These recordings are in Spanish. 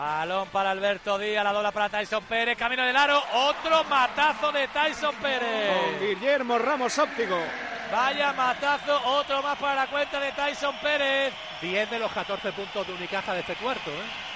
Balón para Alberto Díaz, la dobla para Tyson Pérez, camino del aro, otro matazo de Tyson Pérez. Con Guillermo Ramos Óptico. Vaya matazo, otro más para la cuenta de Tyson Pérez. 10 de los 14 puntos de Unicaja de este cuarto,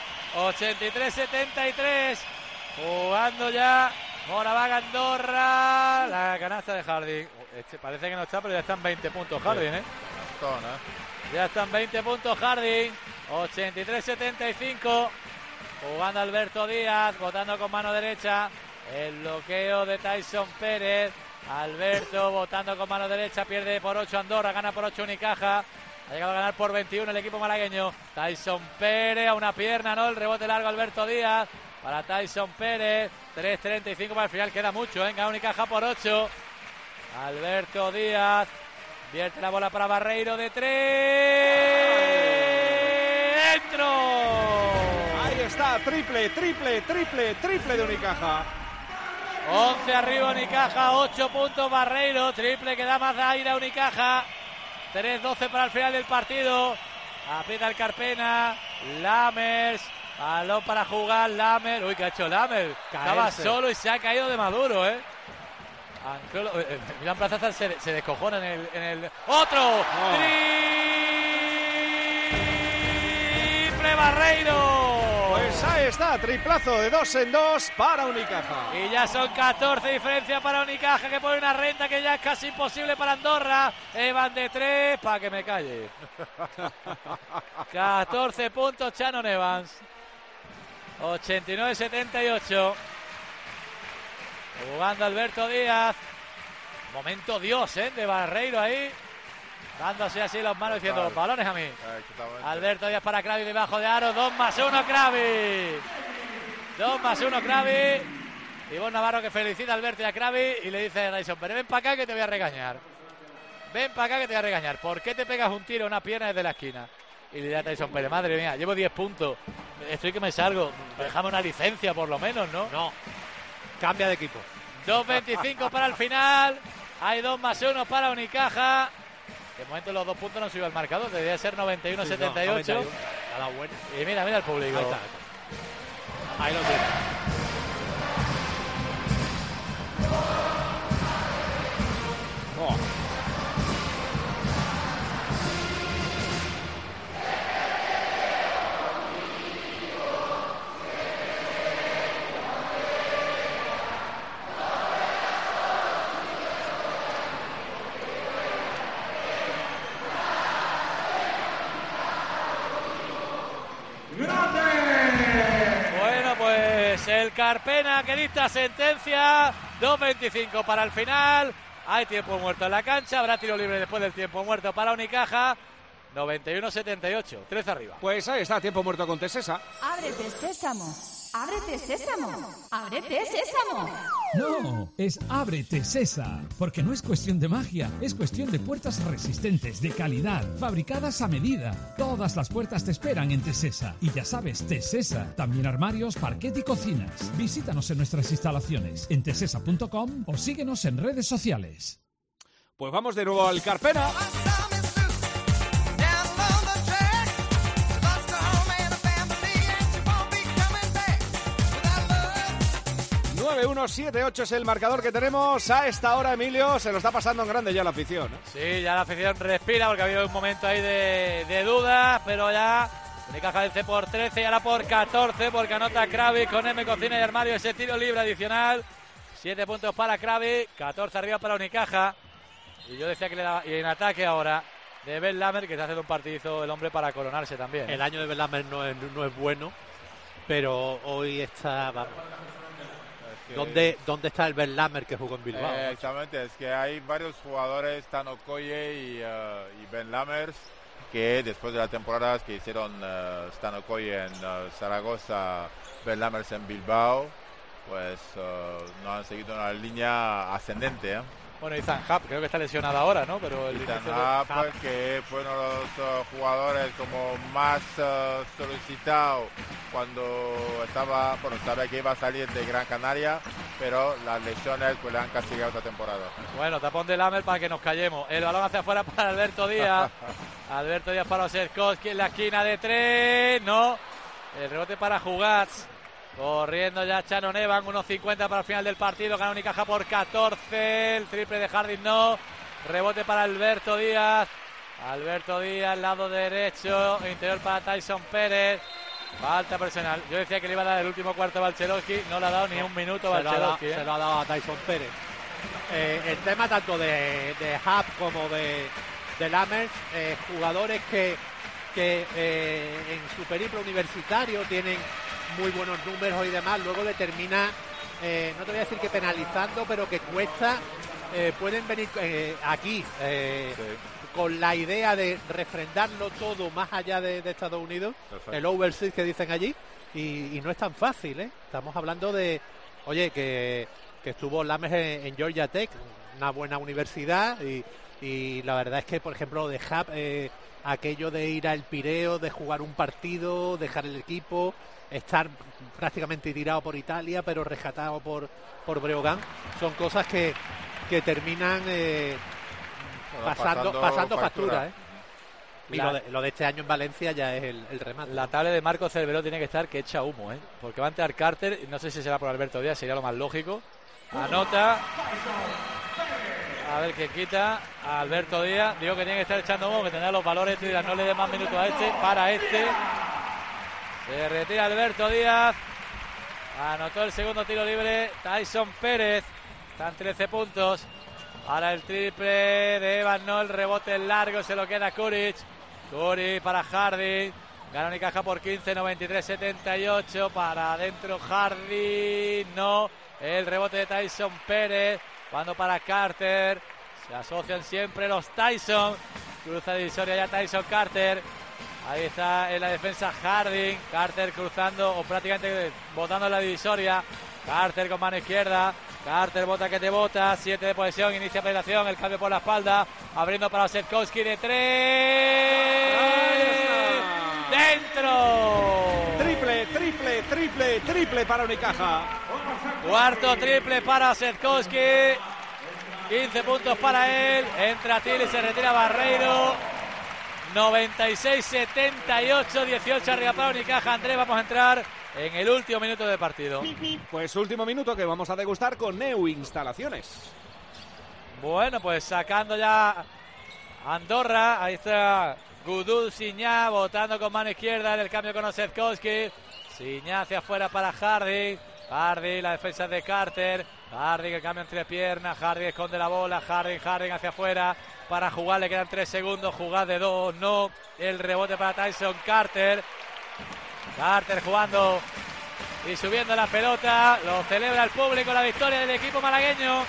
83-73, jugando ya Moraván Andorra, la canasta de Harding. Parece que no está, pero ya están 20 puntos Harding, Ya están 20 puntos Harding, 83-75. Jugando Alberto Díaz, botando con mano derecha. El bloqueo de Tyson Pérez. Alberto botando con mano derecha, pierde por 8 Andorra, gana por 8 Unicaja. Ha llegado a ganar por 21 el equipo malagueño. Tyson Pérez a una pierna, ¿no? El rebote largo Alberto Díaz para Tyson Pérez. 3.35 para el final, queda mucho, Gana Unicaja por 8. Alberto Díaz vierte la bola para Barreiro de 3. ¡Dentro! Ahí está, triple de Unicaja. 11 arriba Unicaja, 8 puntos Barreiro, triple que da más aire a Unicaja. 3-12 para el final del partido. Aprieta el Carpena, Lammers, balón para jugar, Lammers. Uy, ¿qué ha hecho Lammers? Estaba solo y se ha caído de maduro, Milan Plaza se descojona en el... ¡Otro! ¡Triple Barreiro! Pues ahí está, triplazo de 2 en 2 para Unicaja. Y ya son 14 diferencias para Unicaja, que pone una renta que ya es casi imposible para Andorra. Evan de 3, para que me calle. 14 puntos Shannon Evans. 89-78. Jugando Alberto Díaz. Momento Dios, de Barreiro ahí. Dándose así las manos diciendo los balones a mí. Alberto Díaz para Kravi debajo de aro. 2+1 Kravi. 2+1 Kravi. Ivonne Navarro que felicita a Alberto y a Kravi y le dice a Tyson Pérez: ven para acá que te voy a regañar. Ven para acá que te voy a regañar. ¿Por qué te pegas un tiro a una pierna desde la esquina? Y le dice a Tyson Pérez: madre mía, llevo 10 puntos. Estoy que me salgo. Déjame una licencia por lo menos, ¿no? No. Cambia de equipo. 2.25 para el final. Hay 2+1 para Unicaja. De momento los 2 puntos no subió al marcador. Debería ser 91-78. Sí, y mira el público. Ahí está. Ahí lo tiene. Bueno, pues el Carpena que dicta sentencia. 2.25 para el final. Hay tiempo muerto en la cancha. Habrá tiro libre después del tiempo muerto para Unicaja. 91-78. 13 arriba. Pues ahí está, tiempo muerto con Tesesa. Ábrete Sésamo. Ábrete Sésamo. Ábrete Sésamo. No, es Ábrete Sesa, porque no es cuestión de magia, es cuestión de puertas resistentes, de calidad, fabricadas a medida. Todas las puertas te esperan en Tesesa. Y ya sabes, Tesesa, también armarios, parquet y cocinas. Visítanos en nuestras instalaciones en tesesa.com o síguenos en redes sociales. Pues vamos de nuevo al Carpena. 9-1-7-8 es el marcador que tenemos a esta hora, Emilio. Se lo está pasando en grande ya la afición, Sí, ya la afición respira porque ha habido un momento ahí de duda, pero ya Unicaja vence por 13 y ahora por 14 porque anota Kravi con M Cocina y Armario ese tiro libre adicional. 7 puntos para Kravi, 14 arriba para Unicaja. Y yo decía que le daba, y en ataque ahora de Ben Lammers, que está haciendo un partidizo el hombre para coronarse también. El año de Ben Lammers no es bueno, pero hoy está... ¿Dónde está el Ben Lammers que jugó en Bilbao? Exactamente, es que hay varios jugadores, Tano Okoye y Ben Lammers, que después de las temporadas que hicieron Tano Okoye en Zaragoza, Ben Lammers en Bilbao, pues no han seguido una línea ascendente. Bueno, Ethan Happ creo que está lesionado ahora, ¿no? Pero el Ethan Happ, que fueron los jugadores como más solicitados cuando estaba, bueno, sabía que iba a salir de Gran Canaria, pero las lesiones pues le han castigado esta temporada. Bueno, tapón de Lammers para que nos callemos. El balón hacia afuera para Alberto Díaz. Alberto Díaz para Osetkowski en la esquina de 3. No. El rebote para Jugats. Corriendo ya Chano Nevan, 1.50 para el final del partido. Gana Unicaja por 14. El triple de Harding no. Rebote para Alberto Díaz. Alberto Díaz, lado derecho. Interior para Tyson Pérez. Falta personal. Yo decía que le iba a dar el último cuarto a Balcherowski. No le ha dado ni un minuto a Balcherowski. Se lo ha dado a Tyson Pérez. El tema tanto de Hub como de Lammers, jugadores que en su periplo universitario tienen muy buenos números y demás, luego le termina, no te voy a decir que penalizando, pero que cuesta, pueden venir aquí con la idea de refrendarlo todo más allá de Estados Unidos. Perfecto. El overseas que dicen allí, y no es tan fácil, Estamos hablando de, oye, que estuvo Lammers en Georgia Tech, una buena universidad, y la verdad es que, por ejemplo, de Hub, aquello de ir al Pireo, de jugar un partido, dejar el equipo, estar prácticamente tirado por Italia, pero rescatado por Breogán, son cosas que terminan pasando factura. Y lo de este año en Valencia ya es el remate. La tabla de Marco Cerveró tiene que estar que echa humo, porque va a entrar Carter, no sé si será por Alberto Díaz, sería lo más lógico. Anota. A ver qué quita a Alberto Díaz. Digo que tiene que estar echando humo, que tendrá los valores. No le dé más minutos a este. Para este. Se retira Alberto Díaz. Anotó el segundo tiro libre Tyson Pérez. Están 13 puntos. Ahora el triple de Evan Noel. Rebote largo. Se lo queda Kuric. Kuric para Harding. Gana Unicaja por 15. 93-78. Para adentro Harding. No. El rebote de Tyson Pérez. Cuando para Carter. Se asocian siempre los Tyson. Cruza divisoria ya Tyson Carter. Ahí está en la defensa Harding. Carter cruzando o prácticamente botando en la divisoria. Carter con mano izquierda. Carter bota que te bota. 7 de posesión. Inicia penetración. El cambio por la espalda. Abriendo para Osetkowski de 3. ¡Dentro! Triple para Unicaja. Cuarto triple para Osetkowski. 15 puntos para él. Entra Tilly, se retira Barreiro. 96-78, 18 arriba para Unicaja. Andrés, vamos a entrar en el último minuto de partido. Pues último minuto que vamos a degustar con Neu Instalaciones. Bueno, pues sacando ya Andorra. Ahí está Gudul Signá botando con mano izquierda en el cambio con Osetkowski. Signá hacia afuera para Harding. Harding, la defensa de Carter. Harding, el cambio entre piernas. Harding esconde la bola. Harding hacia afuera. Para jugar, le quedan 3 segundos. Jugada de 2, no. El rebote para Tyson Carter. Carter jugando y subiendo la pelota. Lo celebra el público, la victoria del equipo malagueño.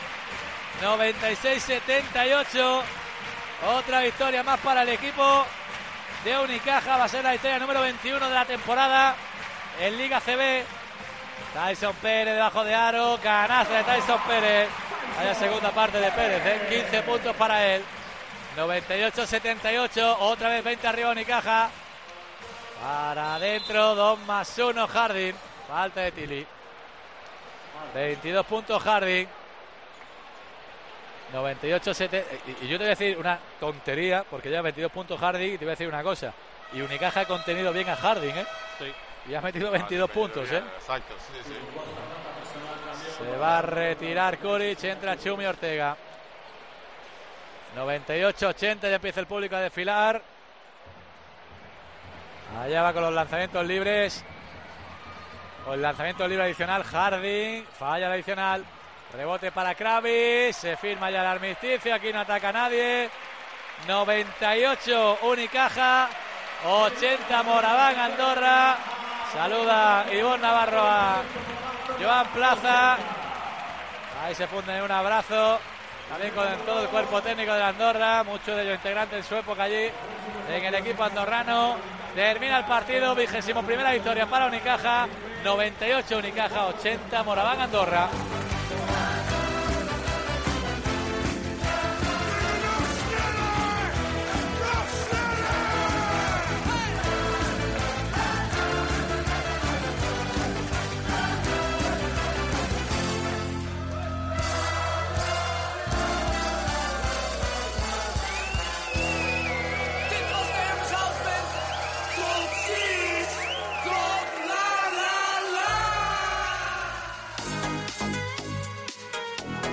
96-78. Otra victoria más para el equipo de Unicaja. Va a ser la victoria número 21 de la temporada en Liga CB. Tyson Pérez debajo de aro. Canasta de Tyson Pérez. Vaya segunda parte de Pérez, 15 puntos para él. 98-78. Otra vez 20 arriba Unicaja. Para adentro, 2+1 Harding. Falta de Tilly. 22 puntos Harding. 98-70. Y yo te voy a decir una tontería, porque lleva 22 puntos Harding, y te voy a decir una cosa. Y Unicaja ha contenido bien a Harding, Sí. Y ha metido 22 puntos, Exacto, sí. Se va a retirar Kuric, entra Chumi Ortega. 98-80, ya empieza el público a desfilar. Allá va con los lanzamientos libres. Con el lanzamiento libre adicional, Harding. Falla el adicional. Rebote para Kravis. Se firma ya el armisticio. Aquí no ataca nadie. 98 Unicaja. 80 Moraván Andorra. Saluda Ivonne Navarro a Joan Plaza. Ahí se funden en un abrazo. También con todo el cuerpo técnico de Andorra. Muchos de ellos integrantes en su época allí en el equipo andorrano. Termina el partido. 21ª victoria para Unicaja. 98 Unicaja, 80 Moraván Andorra.